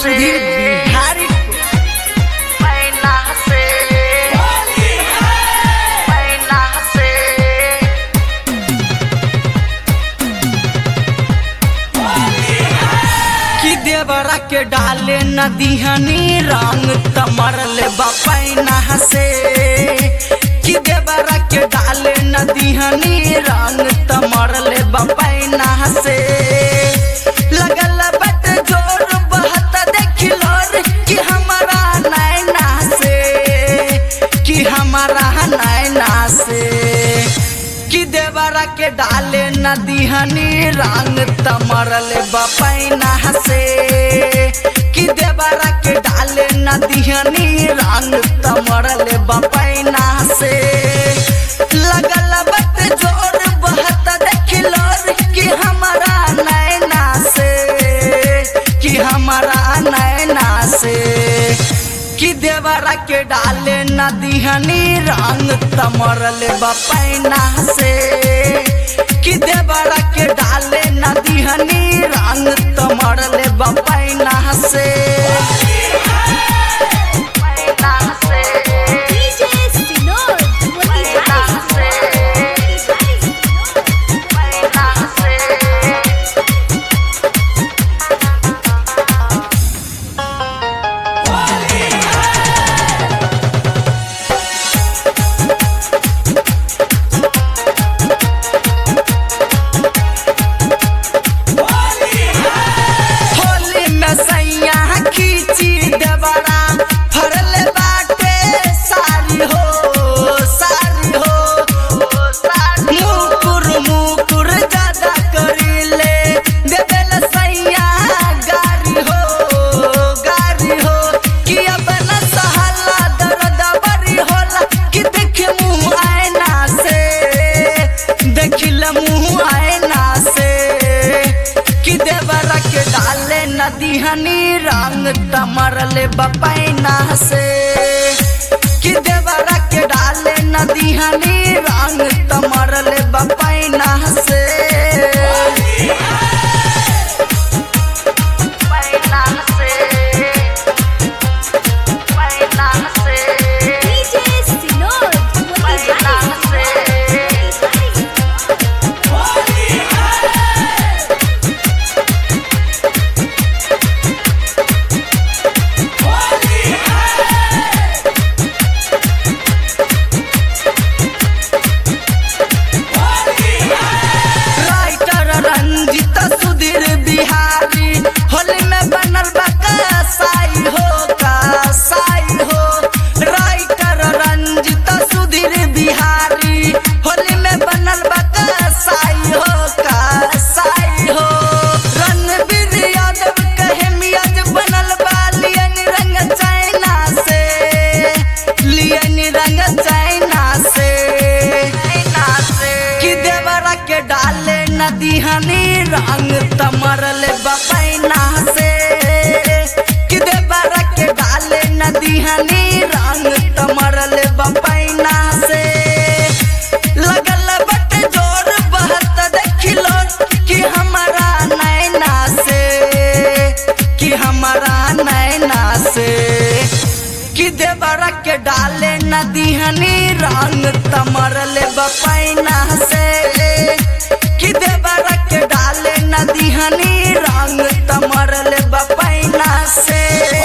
सुधीर बिहारी पैना से कि देवरा के डाले नदिहनी रंग तमरले पैना से कि देवरा के डाले नदिहनी रंग तमरले पैना से लगल बट जोर बहत देखिलो कि हमारा नैना से कि हमारा नैना से कि देवरा के डाले नदिहनी रंग तमरले पैना से कि देवरा के डाले नदिहनी रंग तमरले पैना से लगल बट जोर बहत देखिलो कि हमारा नैना से कि हमारा नैना से कि देवरा के डाले नदिहनी रंग तमरले पैना से कि देवरा के डाले नदिहनी रंग तमरले पैना से नदिहनी रंग तमरले पैना से कि देवरा के डाले नदिहनी रंग तमरले पैना से नदिहनी रंग तमरले पैना से कि देवरा के डाले नदिहनी रंग तमरले पैना से लगल बट जोर बहत देखिलो कि हमारा नैना से कि हमारा नैना से कि देवरा के डाले नदिहनी रंग तमरले पैना से कि देवरा के डाले नदिहनी रंग तमरले पैना से।